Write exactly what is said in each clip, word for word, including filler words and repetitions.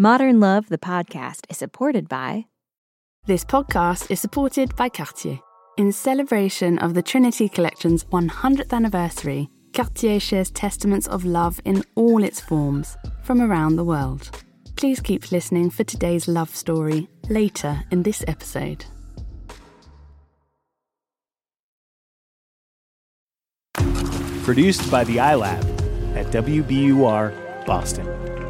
Modern Love, the podcast, is supported by... This podcast is supported by Cartier. In celebration of the Trinity Collection's one hundredth anniversary, Cartier shares testaments of love in all its forms from around the world. Please keep listening for today's love story later in this episode. Produced by the iLab at W B U R Boston.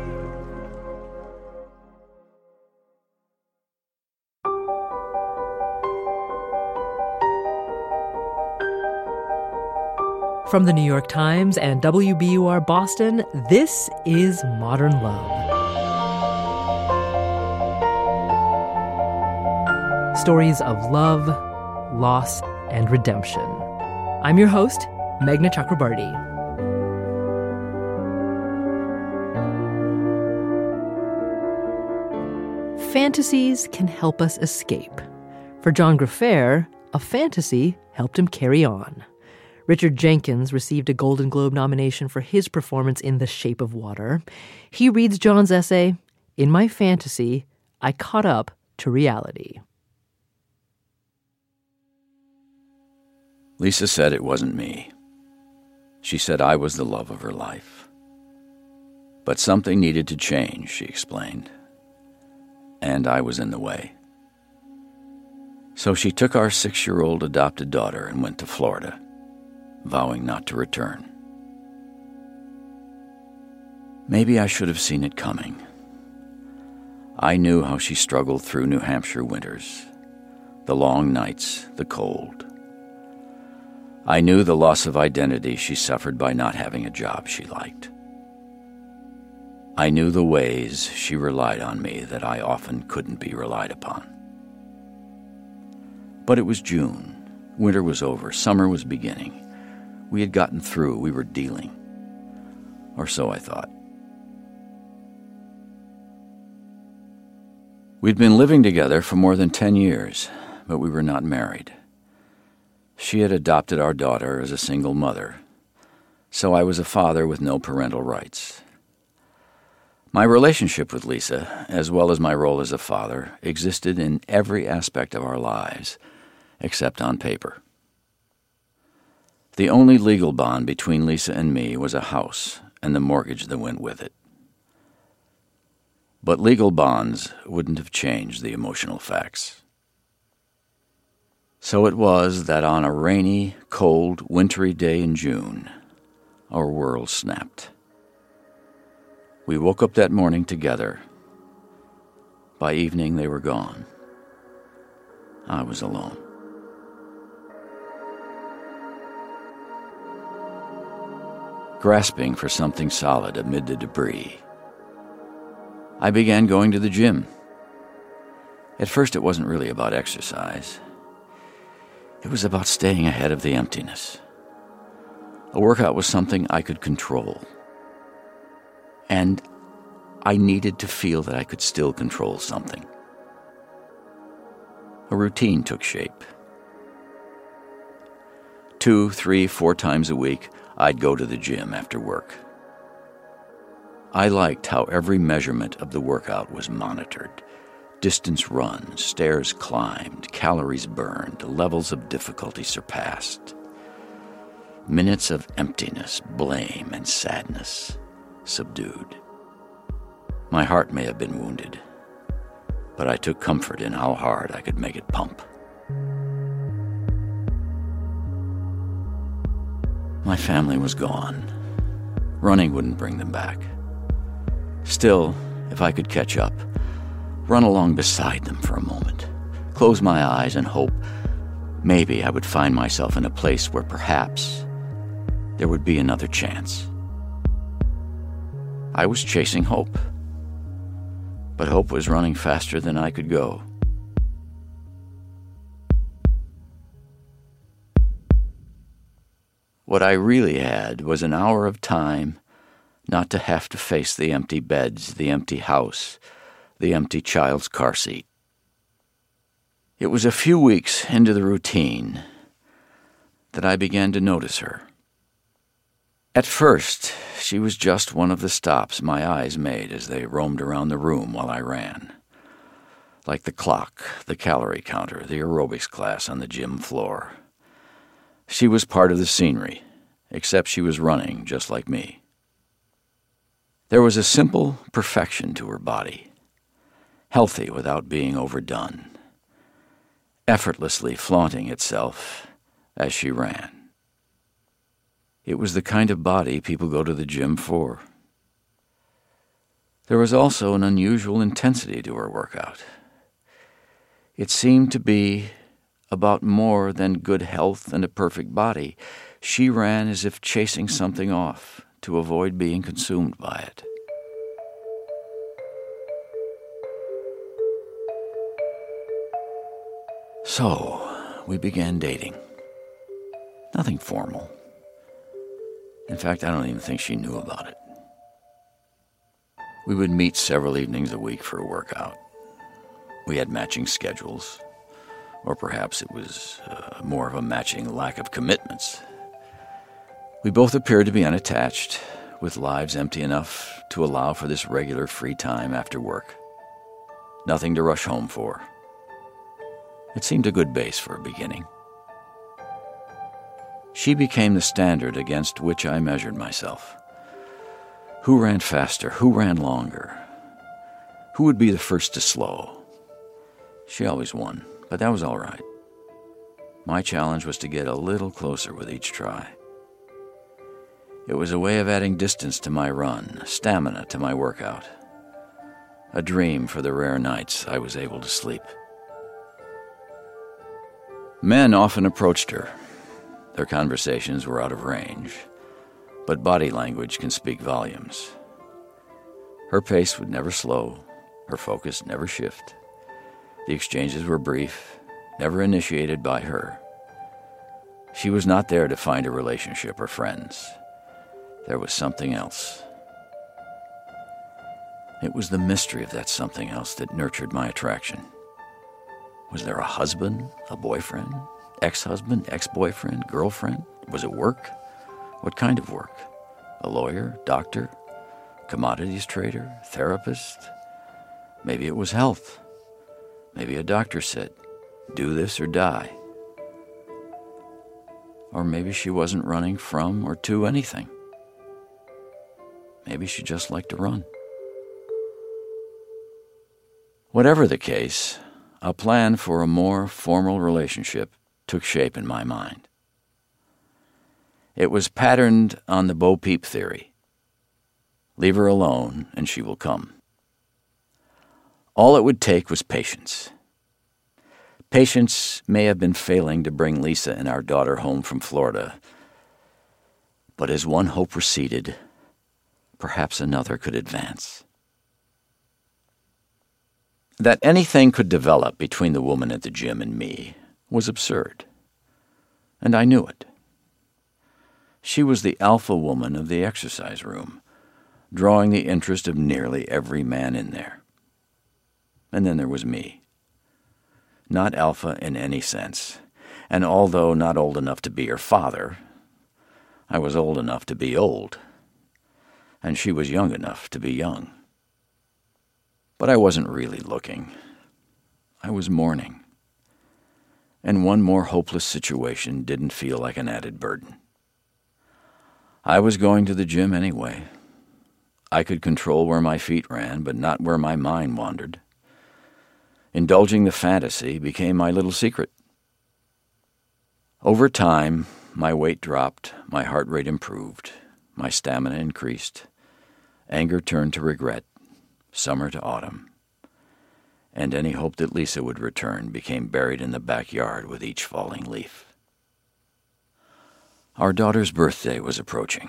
From the New York Times and W B U R Boston, this is Modern Love. Stories of love, loss, and redemption. I'm your host, Meghna Chakrabarty. Fantasies can help us escape. For John Graffair, a fantasy helped him carry on. Richard Jenkins received a Golden Globe nomination for his performance in The Shape of Water. He reads John's essay, "In my fantasy, I caught up to reality." Lisa said it wasn't me. She said I was the love of her life. But something needed to change, she explained. And I was in the way. So she took our six-year-old adopted daughter and went to Florida, vowing not to return. Maybe I should have seen it coming. I knew how she struggled through New Hampshire winters, the long nights, the cold. I knew the loss of identity she suffered by not having a job she liked. I knew the ways she relied on me that I often couldn't be relied upon. But it was June. Winter was over. Summer was beginning. We had gotten through. We were dealing. Or so I thought. We'd been living together for more than ten years, but we were not married. She had adopted our daughter as a single mother, so I was a father with no parental rights. My relationship with Lisa, as well as my role as a father, existed in every aspect of our lives, except on paper. The only legal bond between Lisa and me was a house and the mortgage that went with it. But legal bonds wouldn't have changed the emotional facts. So it was that on a rainy, cold, wintry day in June, our world snapped. We woke up that morning together. By evening, they were gone. I was alone. Grasping for something solid amid the debris, I began going to the gym. At first, it wasn't really about exercise. It was about staying ahead of the emptiness. A workout was something I could control. And I needed to feel that I could still control something. A routine took shape. Two, three, four times a week, I'd go to the gym after work. I liked how every measurement of the workout was monitored. Distance run, stairs climbed, calories burned, levels of difficulty surpassed. Minutes of emptiness, blame, and sadness subdued. My heart may have been wounded, but I took comfort in how hard I could make it pump. My family was gone. Running wouldn't bring them back. Still, if I could catch up, run along beside them for a moment, close my eyes and hope maybe I would find myself in a place where perhaps there would be another chance. I was chasing hope, but hope was running faster than I could go. What I really had was an hour of time not to have to face the empty beds, the empty house, the empty child's car seat. It was a few weeks into the routine that I began to notice her. At first, she was just one of the stops my eyes made as they roamed around the room while I ran. Like the clock, the calorie counter, the aerobics class on the gym floor. She was part of the scenery, except she was running just like me. There was a simple perfection to her body, healthy without being overdone, effortlessly flaunting itself as she ran. It was the kind of body people go to the gym for. There was also an unusual intensity to her workout. It seemed to be about more than good health and a perfect body. She ran as if chasing something off to avoid being consumed by it. So, we began dating. Nothing formal. In fact, I don't even think she knew about it. We would meet several evenings a week for a workout. We had matching schedules, or perhaps it was uh, more of a matching lack of commitments. We both appeared to be unattached, with lives empty enough to allow for this regular free time after work. Nothing to rush home for. It seemed a good base for a beginning. She became the standard against which I measured myself. Who ran faster? Who ran longer? Who would be the first to slow? She always won, but that was all right. My challenge was to get a little closer with each try. It was a way of adding distance to my run, stamina to my workout. A dream for the rare nights I was able to sleep. Men often approached her. Their conversations were out of range, but body language can speak volumes. Her pace would never slow, her focus never shift. The exchanges were brief, never initiated by her. She was not there to find a relationship or friends. There was something else. It was the mystery of that something else that nurtured my attraction. Was there a husband, a boyfriend, ex-husband, ex-boyfriend, girlfriend? Was it work? What kind of work? A lawyer, doctor, commodities trader, therapist? Maybe it was health. Maybe a doctor said, do this or die. Or maybe she wasn't running from or to anything. Maybe she just liked to run. Whatever the case, a plan for a more formal relationship took shape in my mind. It was patterned on the Bo Peep theory. Leave her alone and she will come. All it would take was patience. Patience may have been failing to bring Lisa and our daughter home from Florida, but as one hope receded, perhaps another could advance. That anything could develop between the woman at the gym and me was absurd, and I knew it. She was the alpha woman of the exercise room, drawing the interest of nearly every man in there. And then there was me. Not alpha in any sense, and although not old enough to be her father, I was old enough to be old, and she was young enough to be young. But I wasn't really looking. I was mourning. And one more hopeless situation didn't feel like an added burden. I was going to the gym anyway. I could control where my feet ran, but not where my mind wandered. Indulging the fantasy became my little secret. Over time, my weight dropped, my heart rate improved, my stamina increased, anger turned to regret, summer to autumn, and any hope that Lisa would return became buried in the backyard with each falling leaf. Our daughter's birthday was approaching.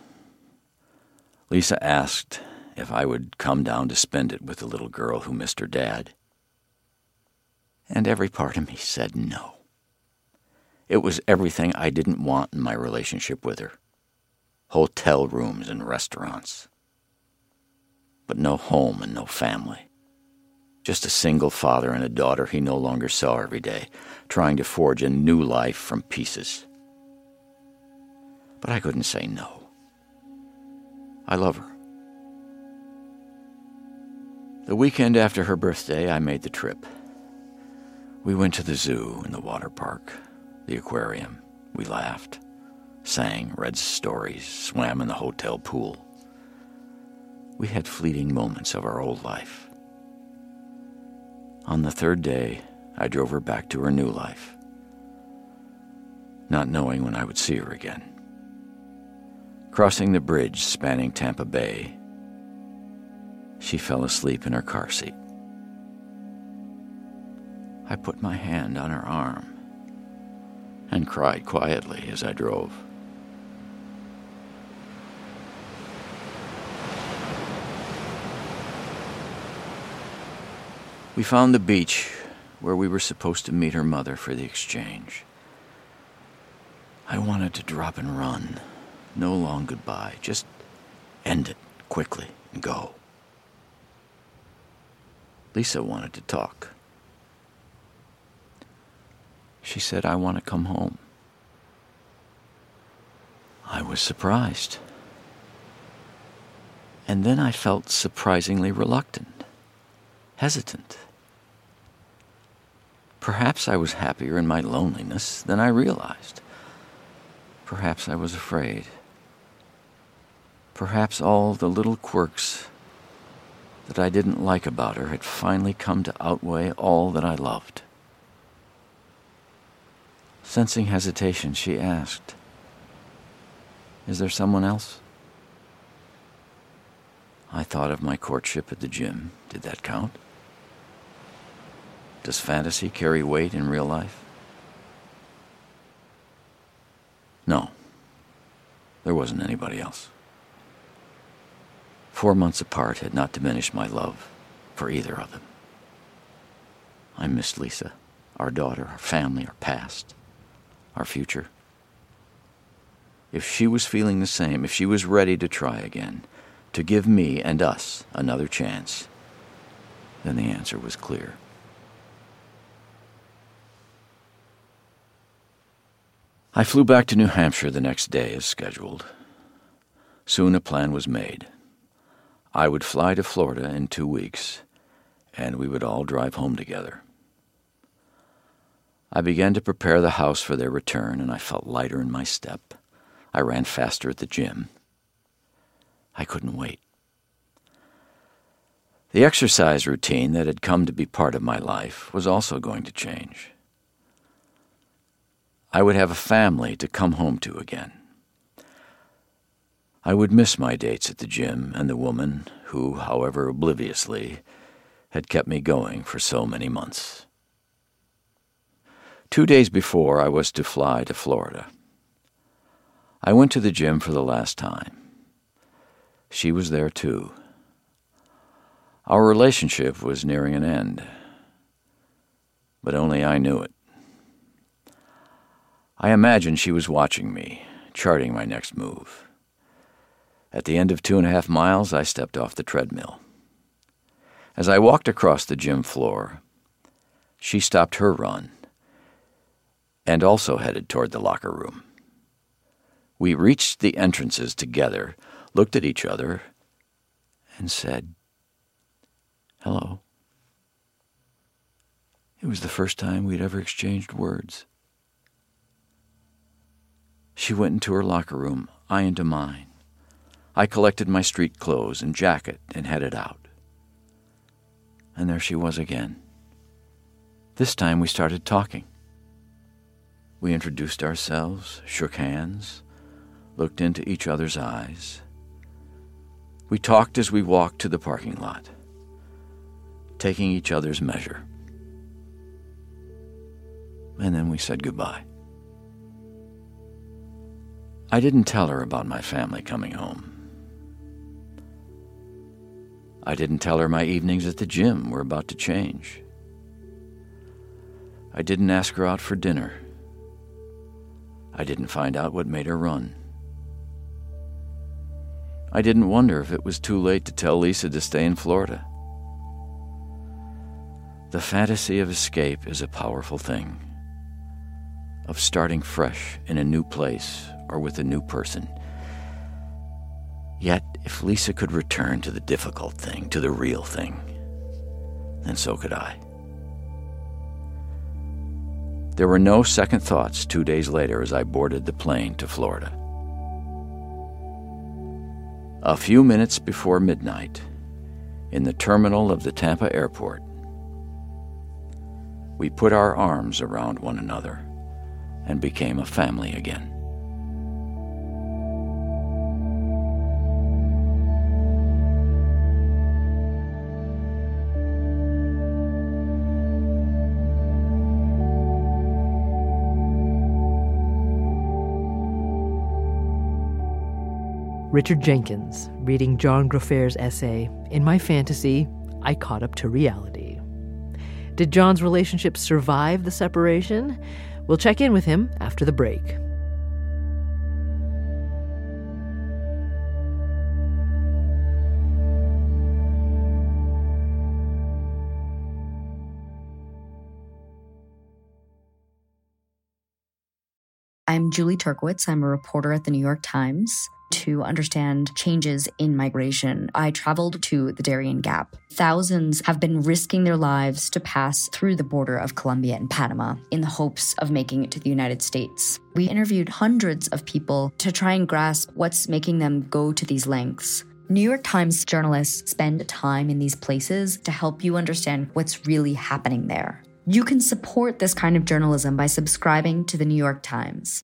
Lisa asked if I would come down to spend it with the little girl who missed her dad. And every part of me said no. It was everything I didn't want in my relationship with her. Hotel rooms and restaurants. But no home and no family. Just a single father and a daughter he no longer saw every day, trying to forge a new life from pieces. But I couldn't say no. I love her. The weekend after her birthday, I made the trip. We went to the zoo and the water park, the aquarium. We laughed, sang, read stories, swam in the hotel pool. We had fleeting moments of our old life. On the third day, I drove her back to her new life, not knowing when I would see her again. Crossing the bridge spanning Tampa Bay, she fell asleep in her car seat. I put my hand on her arm and cried quietly as I drove. We found the beach where we were supposed to meet her mother for the exchange. I wanted to drop and run. No long goodbye. Just end it quickly and go. Lisa wanted to talk. She said, "I want to come home." I was surprised. And then I felt surprisingly reluctant, hesitant. Perhaps I was happier in my loneliness than I realized. Perhaps I was afraid. Perhaps all the little quirks that I didn't like about her had finally come to outweigh all that I loved. Sensing hesitation, she asked, "Is there someone else?" I thought of my courtship at the gym. Did that count? Does fantasy carry weight in real life? No, there wasn't anybody else. Four months apart had not diminished my love for either of them. I missed Lisa, our daughter, our family, our past, our future. If she was feeling the same, if she was ready to try again, to give me and us another chance, then the answer was clear. I flew back to New Hampshire the next day as scheduled. Soon a plan was made. I would fly to Florida in two weeks, and we would all drive home together. I began to prepare the house for their return, and I felt lighter in my step. I ran faster at the gym. I couldn't wait. The exercise routine that had come to be part of my life was also going to change. I would have a family to come home to again. I would miss my dates at the gym and the woman who, however obliviously, had kept me going for so many months. Two days before I was to fly to Florida, I went to the gym for the last time. She was there too. Our relationship was nearing an end, but only I knew it. I imagined she was watching me, charting my next move. At the end of two and a half miles, I stepped off the treadmill. As I walked across the gym floor, she stopped her run and also headed toward the locker room. We reached the entrances together, looked at each other, and said, "Hello." It was the first time we'd ever exchanged words. She went into her locker room, I into mine. I collected my street clothes and jacket and headed out. And there she was again. This time we started talking. We introduced ourselves, shook hands, looked into each other's eyes. We talked as we walked to the parking lot, taking each other's measure. And then we said goodbye. I didn't tell her about my family coming home. I didn't tell her my evenings at the gym were about to change. I didn't ask her out for dinner. I didn't find out what made her run. I didn't wonder if it was too late to tell Lisa to stay in Florida. The fantasy of escape is a powerful thing, of starting fresh in a new place or with a new person. Yet, if Lisa could return to the difficult thing, to the real thing, then so could I. There were no second thoughts two days later as I boarded the plane to Florida. A few minutes before midnight, in the terminal of the Tampa airport, we put our arms around one another and became a family again. Richard Jenkins, reading John Groffair's essay, In My Fantasy, I Caught Up to Reality. Did John's relationship survive the separation? We'll check in with him after the break. I'm Julie Turkowitz. I'm a reporter at the New York Times. To understand changes in migration, I traveled to the Darien Gap. Thousands have been risking their lives to pass through the border of Colombia and Panama in the hopes of making it to the United States. We interviewed hundreds of people to try and grasp what's making them go to these lengths. New York Times journalists spend time in these places to help you understand what's really happening there. You can support this kind of journalism by subscribing to the New York Times.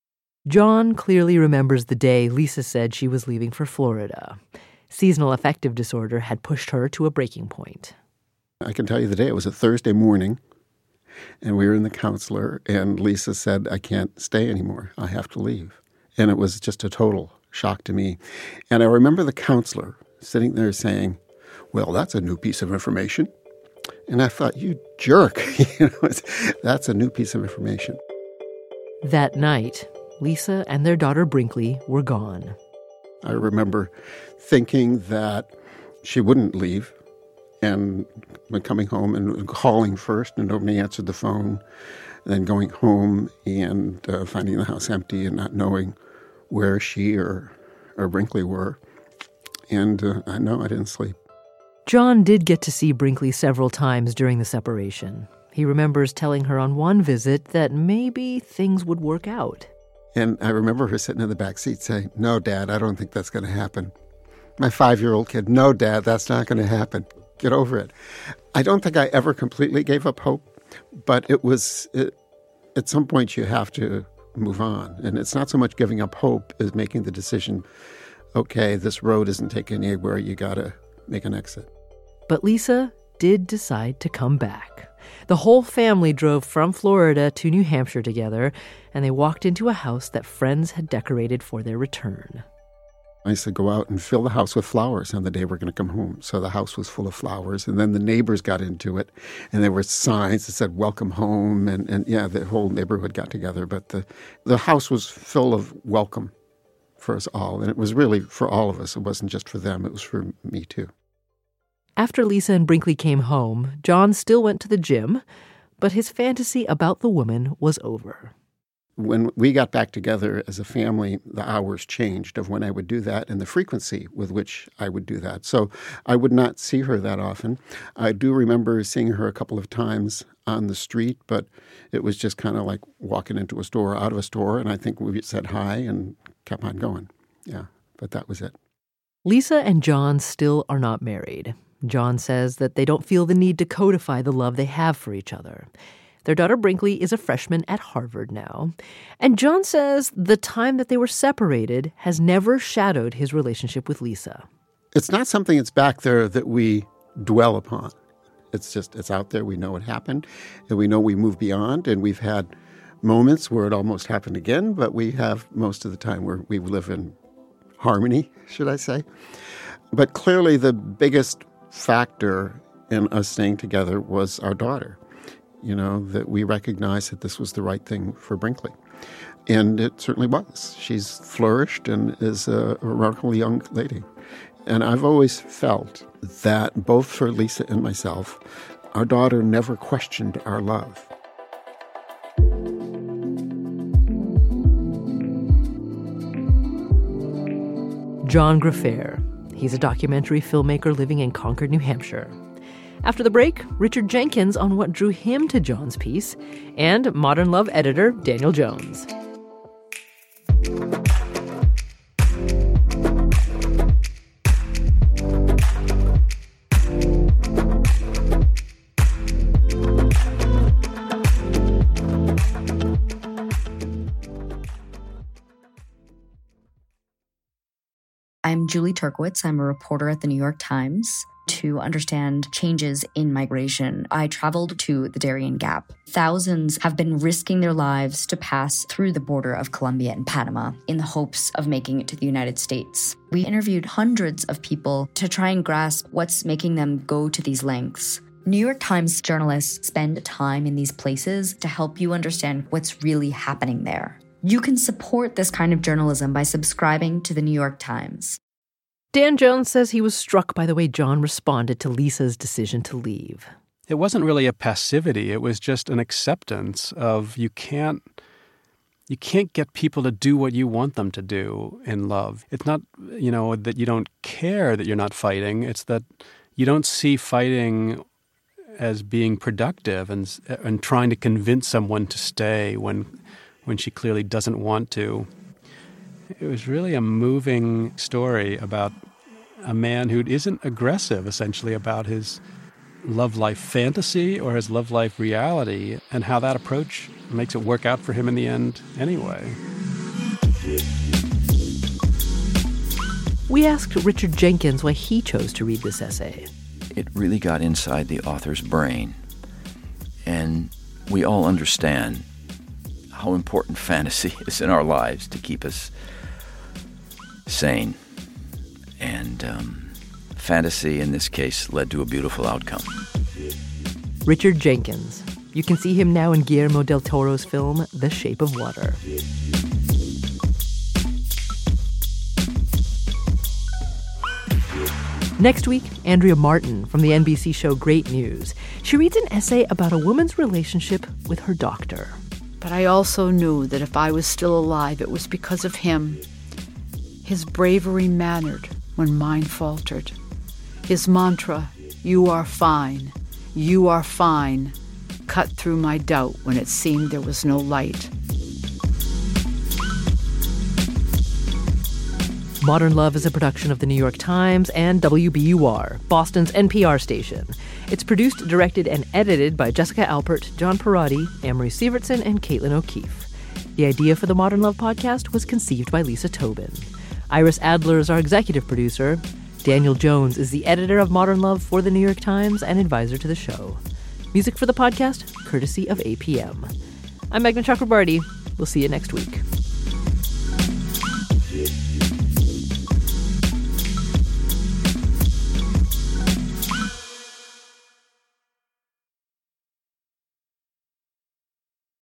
John clearly remembers the day Lisa said she was leaving for Florida. Seasonal affective disorder had pushed her to a breaking point. I can tell you the day. It was a Thursday morning, and we were in the counselor, and Lisa said, I can't stay anymore. I have to leave. And it was just a total shock to me. And I remember the counselor sitting there saying, well, that's a new piece of information. And I thought, you jerk. you know, that's a new piece of information. That night, Lisa and their daughter Brinkley were gone. I remember thinking that she wouldn't leave and coming home and calling first and nobody answered the phone, then going home and uh, finding the house empty and not knowing where she or, or Brinkley were. And uh, I know I didn't sleep. John did get to see Brinkley several times during the separation. He remembers telling her on one visit that maybe things would work out. And I remember her sitting in the back seat saying, no, Dad, I don't think that's going to happen. My five-year-old kid, no, Dad, that's not going to happen. Get over it. I don't think I ever completely gave up hope, but it was, it, at some point you have to move on. And it's not so much giving up hope as making the decision, okay, this road isn't taking anywhere, you got to make an exit. But Lisa did decide to come back. The whole family drove from Florida to New Hampshire together, and they walked into a house that friends had decorated for their return. I used to go out and fill the house with flowers on the day we're going to come home. So the house was full of flowers, and then the neighbors got into it, and there were signs that said, welcome home, and, and yeah, the whole neighborhood got together. But the, the house was full of welcome for us all, and it was really for all of us. It wasn't just for them, it was for me too. After Lisa and Brinkley came home, John still went to the gym, but his fantasy about the woman was over. When we got back together as a family, the hours changed of when I would do that and the frequency with which I would do that. So I would not see her that often. I do remember seeing her a couple of times on the street, but it was just kind of like walking into a store, out of a store, and I think we said hi and kept on going. Yeah, but that was it. Lisa and John still are not married. John says that they don't feel the need to codify the love they have for each other. Their daughter Brinkley is a freshman at Harvard now. And John says the time that they were separated has never shadowed his relationship with Lisa. It's not something that's back there that we dwell upon. It's just, it's out there. We know it happened, and we know we move beyond, and we've had moments where it almost happened again, but we have most of the time where we live in harmony, should I say. But clearly the biggest factor in us staying together was our daughter. You know, that we recognized that this was the right thing for Brinkley. And it certainly was. She's flourished and is a remarkable young lady. And I've always felt that both for Lisa and myself, our daughter never questioned our love. John Graffair. He's a documentary filmmaker living in Concord, New Hampshire. After the break, Richard Jenkins on what drew him to John's piece, and Modern Love editor Daniel Jones. I'm Julie Turkowitz. I'm a reporter at the New York Times. To understand changes in migration, I traveled to the Darien Gap. Thousands have been risking their lives to pass through the border of Colombia and Panama in the hopes of making it to the United States. We interviewed hundreds of people to try and grasp what's making them go to these lengths. New York Times journalists spend time in these places to help you understand what's really happening there. You can support this kind of journalism by subscribing to the New York Times. Dan Jones says he was struck by the way John responded to Lisa's decision to leave. It wasn't really a passivity. It was just an acceptance of you can't you can't get people to do what you want them to do in love. It's not, you know, that you don't care that you're not fighting. It's that you don't see fighting as being productive and and trying to convince someone to stay when when she clearly doesn't want to. It was really a moving story about a man who isn't aggressive, essentially, about his love life fantasy or his love life reality, and how that approach makes it work out for him in the end anyway. We asked Richard Jenkins why he chose to read this essay. It really got inside the author's brain, and we all understand how important fantasy is in our lives to keep us sane. And um, fantasy, in this case, led to a beautiful outcome. Richard Jenkins. You can see him now in Guillermo del Toro's film, The Shape of Water. Next week, Andrea Martin from the N B C show Great News. She reads an essay about a woman's relationship with her doctor. But I also knew that if I was still alive, it was because of him. His bravery mattered when mine faltered. His mantra, "You are fine, you are fine," cut through my doubt when it seemed there was no light. Modern Love is a production of the New York Times and W B U R, Boston's N P R station. It's produced, directed, and edited by Jessica Alpert, John Perotti, Amory Sievertson, and Caitlin O'Keefe. The idea for the Modern Love podcast was conceived by Lisa Tobin. Iris Adler is our executive producer. Daniel Jones is the editor of Modern Love for the New York Times and advisor to the show. Music for the podcast, courtesy of A P M. I'm Meghna Chakrabarty. We'll see you next week.